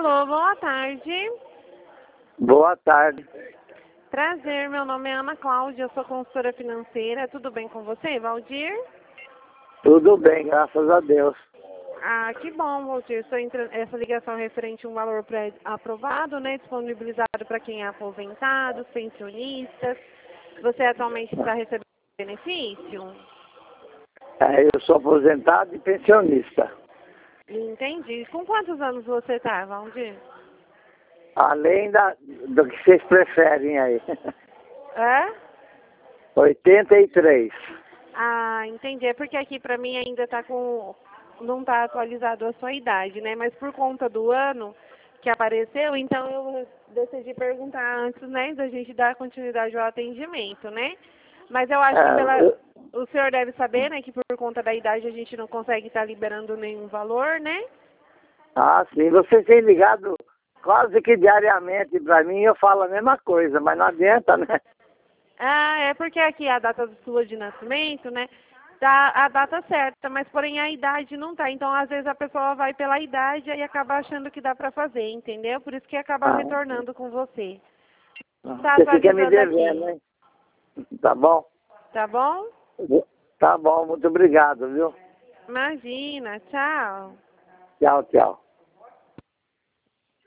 Alô, boa tarde. Boa tarde. Prazer, meu nome é Ana Cláudia, eu sou consultora financeira. Tudo bem com você, Valdir? Tudo bem, graças a Deus. Ah, que bom, Valdir. Essa ligação é referente a um valor pré-aprovado, né? Disponibilizado para quem é aposentado, pensionistas. Você atualmente está recebendo benefício? Eu sou aposentado e pensionista. Entendi. Com quantos anos você está, Valdir? Além do que vocês preferem aí. É? 83. Ah, entendi. É porque aqui para mim ainda tá com... não está atualizado a sua idade, né? Mas por conta do ano que apareceu, então eu decidi perguntar antes, né, da gente dar continuidade ao atendimento, né? Mas eu acho que o senhor deve saber, né, que por conta da idade a gente não consegue estar liberando nenhum valor, né? Ah, sim. Vocês têm ligado quase que diariamente para mim e eu falo a mesma coisa, mas não adianta, né? Ah, é porque aqui a data sua de nascimento, né? Tá a data certa, mas porém a idade não tá. Então, às vezes a pessoa vai pela idade e acaba achando que dá para fazer, entendeu? Por isso que acaba Ah, retornando com você. Tá você fica me atualizando devendo, aqui, hein? Tá bom? tá bom? Tá bom, muito obrigado, viu? Imagina, tchau. Tchau, tchau.